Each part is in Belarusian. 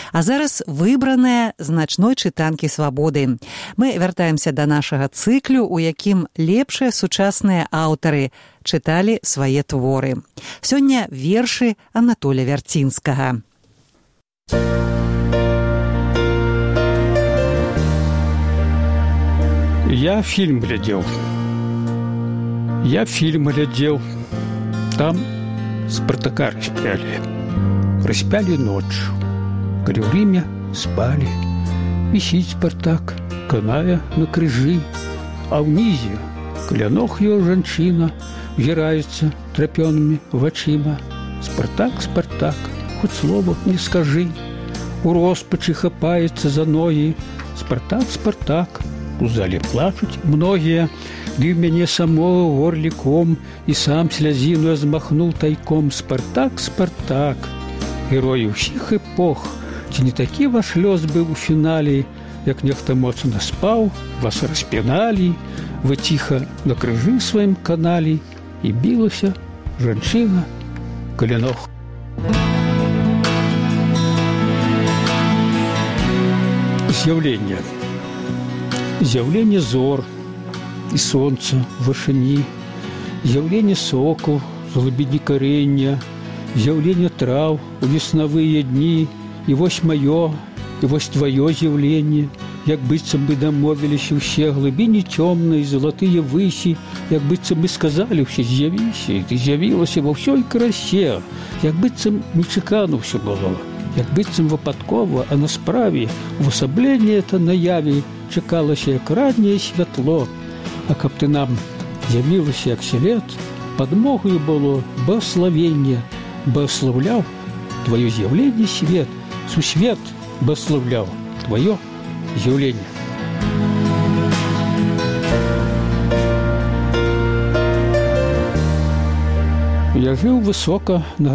А зараз выбраныя значной чытанкі свабоды. Мы вяртаемся да нашага цыклю, у якім лепшыя сучасныя аўтары чыталі свае творы. Сёння вершы Анатолія Вярцінскага. Я фильм глядел. Там Спартака распяли ночью. Коли в Риме спали. Висит Спартак, каная на крыжи, а внизе каля ног его женщина взирается тропенными очима. Спартак, Спартак, хоть слово не скажи. У роспачи хапается за ноги. Спартак, Спартак, у зале плачут многие. Ды в мяне самого горликом, и сам слязину размахнул тайком. Спартак, Спартак, герой усіх эпох, ці не такі ваш лёс быў у фінале, як нехта моцна спаў, вас распіналі, вы ціха на крыжы сваім каналі, і білася жанчына каля ног. З'яўленне зор і сонца в вышыні, з'яўленне соку з глыбіні карэння, з'яўленне траў у веснавыя дні, і вось маё, і вось тваё з'яўленне, як быццам бы дамовіліся ўсе глыбіні цёмнай, залатыя высі, як быццам бы сказалі ўсе з'явіся, і ты з'явілася ва ўсёй красе, як быццам нечакана ўсё было, як быццам выпадкова, а на справе увасабленне это наяве чакалася як ранняе святло. А каб ты нам з'явілася як след, падмогаю было благословенне, благословляў твоё з'яўленне свет, сусвет благословляў твоё з'яўленне. Я жыў высока на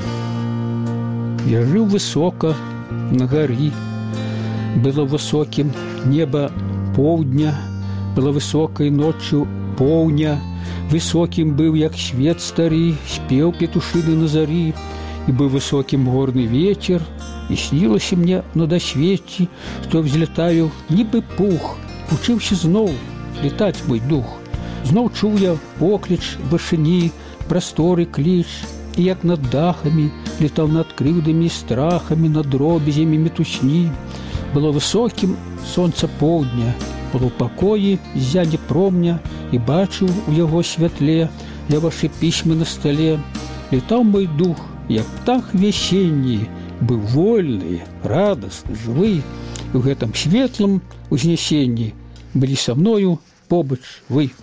гарі. Было высокім неба поўдня, было высокай ноччу поўня, высокім быў, як свет стары, спеў петушыны на зарі, і быў высокім горны вечер, і снілася мне на дасвеці, што взлетаю нібы пух, вучыўся зноў летаць мой дух. Зноў чуў я покліч вышыні, прасторы кліч, і як над дахамі летаў над крыўдамі і страхамі, над дробязямі метусні. Было высокім сонца поўдня, было ў пакоі ззяне промня, і бачыў у яго святле я вашы пісьмы на стале. Летаў мой дух, як птах вясенні, быў вольны, радасны, жывы, і ў гэтым светлым узнясенні былі са мною побач вы.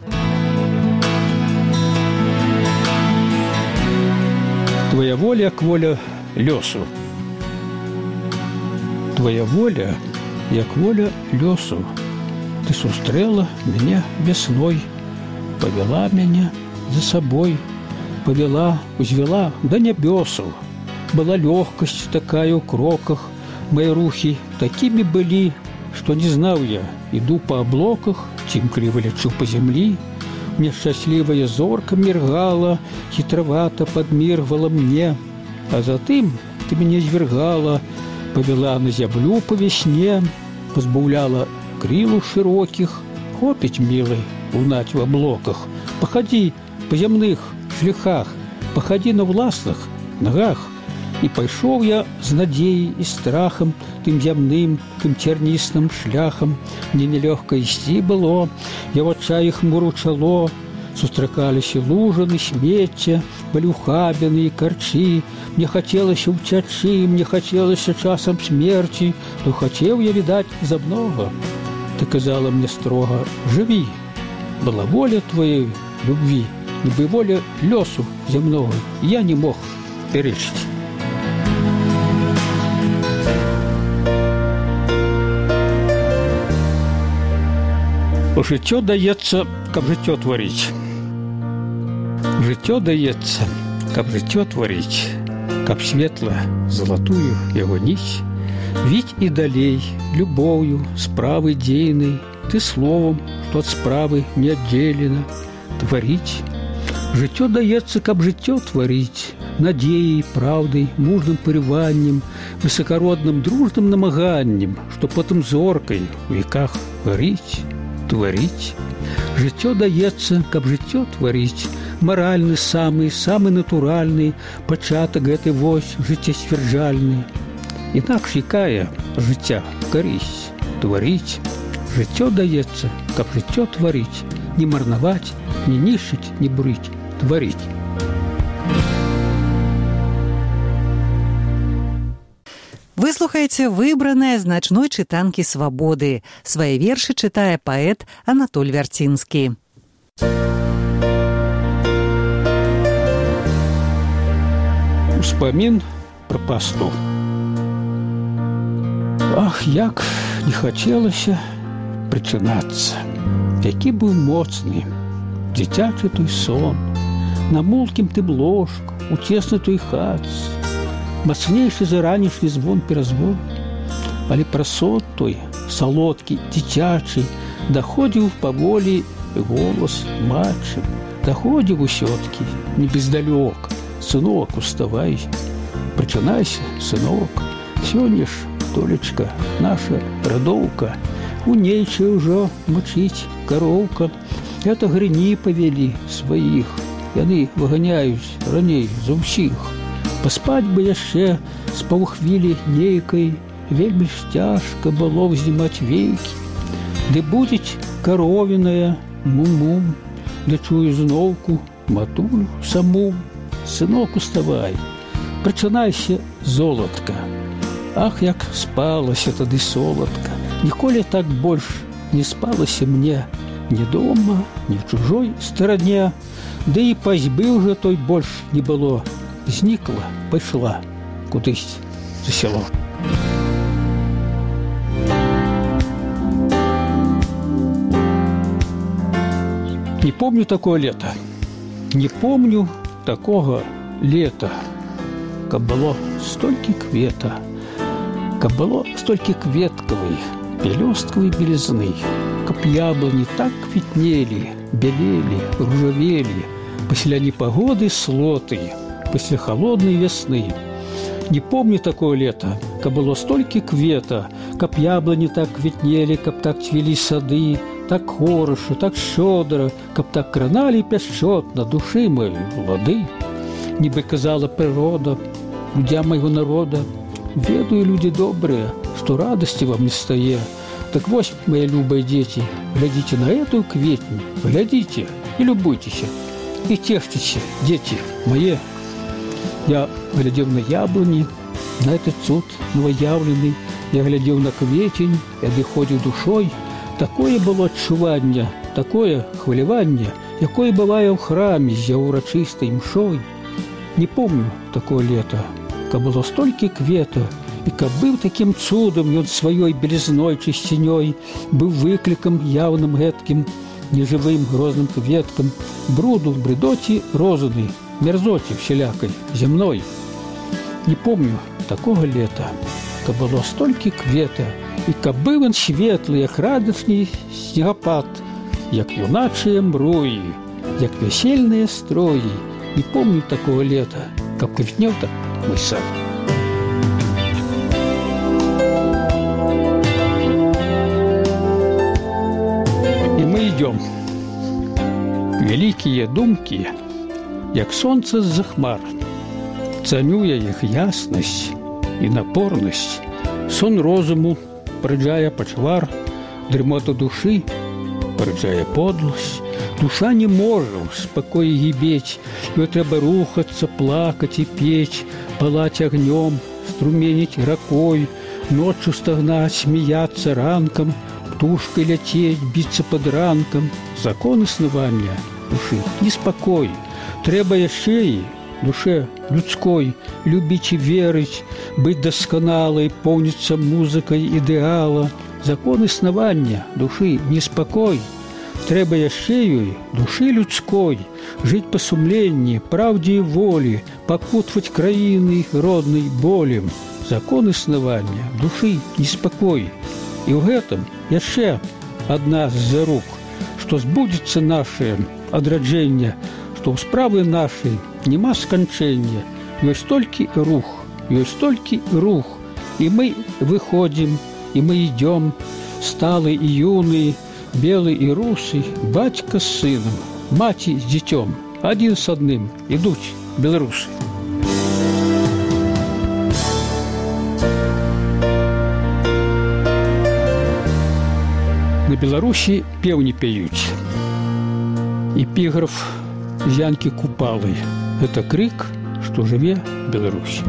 Твоя воля, як воля лёсу. Твоя воля, як воля лёсу. Ты сустрэла мяне весной, павяла мяне за сабой, павяла, узвяла да нябёсаў. Была лёгкасць такая ў кроках, мои рухі такімі былі, што не знаў я, іду па аблоках, ці імкліва лечу па зямлі. Мне шчаслівая зорка міргала, хітравата падміргвала мне, а затым ты мяне звяргала, павяла на зямлю па весне, пазбаўляла крылу шырокіх. Хопіць, мілый, лунаць в аблоках, пахадзі па зямных шляхах, пахадзі на ўласных нагах. І пайшоў я з надзеяй і страхам тым зямным, тым цярністым шляхам. Мне нелёгка ісці было, я в адчаі хмуру чало. Сустракаліся лужаны, смецця, былі ухабіны і карчы. Мне хацелася ўцячы, мне хацелася часам смерці, но хацеў я, відаць, за многа. Ты казала мне строга: жыві, была воля твоей любви, нібы воля лёсу зямнога, я не мог пярэчыць. Жыццё даецца, каб жыццё тварыць. Жыццё даецца, каб жыццё тварыць, каб светла залатую яго ніць. Відь і далей любоўю, справы дзейнай, ты словом, што ад справы не аддзелена, тварыць. Жыццё даецца, каб жыццё тварыць, надзеяй, праўдай, мужным парываннем, высакародным дружным намаганнем, што потым зоркай у веках гарыць, тварыць. Жыццё даецца, каб жыццё тварыць, маральны самы натуральны пачатак гэты вось жыццесцвярджальны. Інакш якая жыцця карысць, тварыць. Жыццё даецца, каб жыццё тварыць, не марнаваць, не нішчыць, не бурыць, тварыць. Вы слухаеце выбраныя з начной чытанкі «Свабоды». Свае вершы чытае паэт Анатоль Вярцінскі. Успамін пра пасту. Ах, як не хацелася прычынацца. Які быў моцны, дзіцячы той сон, на мулкім тым ложку, у цеснай той хатцы, мацнейшы за ранішні звон-перазвон. Але праз сон той, салодкі, дзіцячы, даходзіў паволі голас матчым. Даходзіў усё-ткі, не бездалёк. Сынок, уставай, прычынайся, сынок. Сёння ж, Толечка, наша радоўка, у нейчай ужо мычыць кароўка. Это грыні павялі сваіх, яны выганяюць раней за ўсіх. Паспаць бы яшчэ з паўхвілі нейкай, вельмі ж цяжка было ўзнімаць векі. Ды будзець каровіная мум-мум, ды чую зноўку матулю саму. Сынок, уставай, прычынайся, золатка. Ах, як спалася тады соладка. Ніколі так больш не спалася мне ні дома, ні в чужой старане. Ды і пазьбы ўжо той больш не было. Знікла, пайшла кудысь за сяло. Не помню такое лета. Не помню такого лета, каб было столькі квета, каб было столькі кветкавай, пялёсткавай белізны, каб яблыні так квітнелі, бялелі, ружавелі, пасля непагоды слоты, пасля холоднай вясны. Не помню такое лета, каб было столькі квета, каб яблыні так квітнелі, каб так цвілі сады, так хораша, так шчодра, каб так краналі пяшчотна душы мае лады. Нібы казала прырода людзям майго народа: ведаю, людзі добрыя, што радасці вам не стае. Так вось, мае любыя дзеці, глядзіце на эту кветню, глядзіце і любуйцеся, і цешцеся, дзеці мае. Я глядзеў на яблыні, на этот цуд новоявлены, я глядзеў на кветень і адыходзіў душой. Такое было адчуванне, такое хваляванне, якое бывае ў храме за ўрачыстай мшой. Не помню такое лета, каб было столькі квета, і каб быў такім цудам ён сваёй белізной чысцінёй, быў выклікам яўным гэткім, нежывым грозным кветкам, бруду, брыдоці розаны, мерзоці всялякай зямной. Не помню такога лета, каб было столькі квета, і каб быў ён светлы, як радасны снегапад, як юначыя мроі, як вясельныя строі. Не помню такого лета, каб квітнеў так мой сад. І мы идем. Великие думки, як солнце з-за хмар. Цаню я их ясность и напорность. Сон розуму параджае пачвар, дрымота душы параджае подласць. Душа не можа ў спакоі гібець, ёй трэба рухацца, плакаць і пець, палаць агнём, струменіць ракой, ноччу стагнаць, смяяцца ранкам, птушкай ляцець, біцца пад ранкам. Закон існавання душы неспакой. Трэба яшчэ і душе людской любіць і верыць, быць дасканалай, поўніцца музыкай ідэала. Закон існавання душы неспакой. Трэба яшчэ ёй душы людской жыць па сумленні, праўдзе і волі, пакутваць краіны роднай болем. Закон існавання душы неспакой. І ў гэтым яшчэ адна з зарук, што збудзецца нашае адраджэнне, што ў справы нашай няма сканчэння, ёсць толькі рух, і мы выходзім, і мы ідём, сталы і юны, белы і русы, бацька з сынам, маці з дзіцём, адзін з адным ідуць беларусы. На Беларусі пеўні пяюць. Эпіграф з Янкі Купалы. Гэта крык, што жыве Беларусь.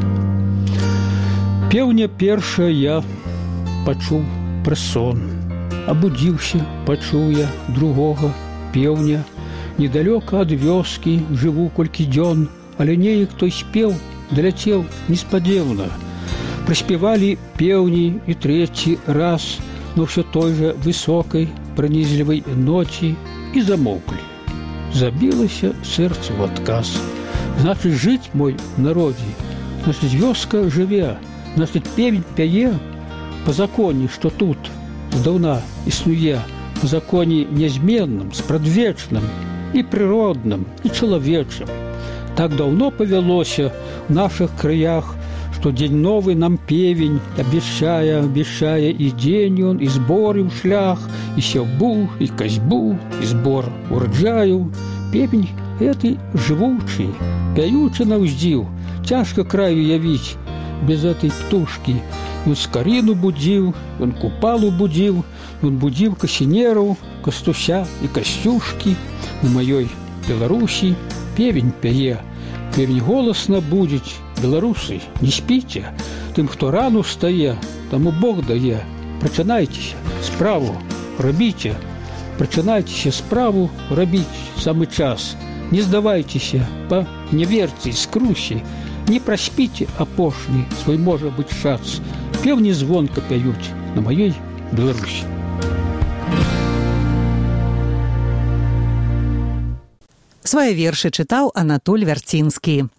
Пеўня першая я пачуў праз сон. Абудзіўся, пачуў я другога пеўня. Недалёка ад вёскі жыву колькі дзён, але неяк той спеў даляцеў неспадзеўна. Праспявалі пеўні і трэці раз, но ўсё той жа высокай, пранізлівай ноці і замоўклі. Забілася сэрца ў адказ. Значыць, жыць мой народзе, значыць, вёска жыве, значыць, певень пяе па законе, што тут здаўна існуе, па законе нязменным, спрадвечным і прыродным, і чалавечым. Так даўно павялося ў нашых краях, што дзень новы нам певень абяшчае і дзень ён, і зборы ў шлях, і сяўбу, і касьбу, і збор ураджаю. Певень гэты жывучы, пяючы наўздзіў, цяжка краю явіць без этой птушкі. Ён скаріну будзіў, ён купалу будзіў, ён будзіў касінераў, кастуся і касцюшкі. На маёй Беларусі певень пяе, певень голасна будзіць. Беларусы, не спіце, тым, хто рану стае, таму Бог дае. Прачынайцеся, справу рабіце, прачынайцеся справу рабіць самы час. Не здавайцеся па неверці, скрусі, не праспіце апошні свой, можа быць, шац. Пеўні звонка пяюць на маёй Беларусі. Свае вершы чытаў Анатоль Вярцінскі.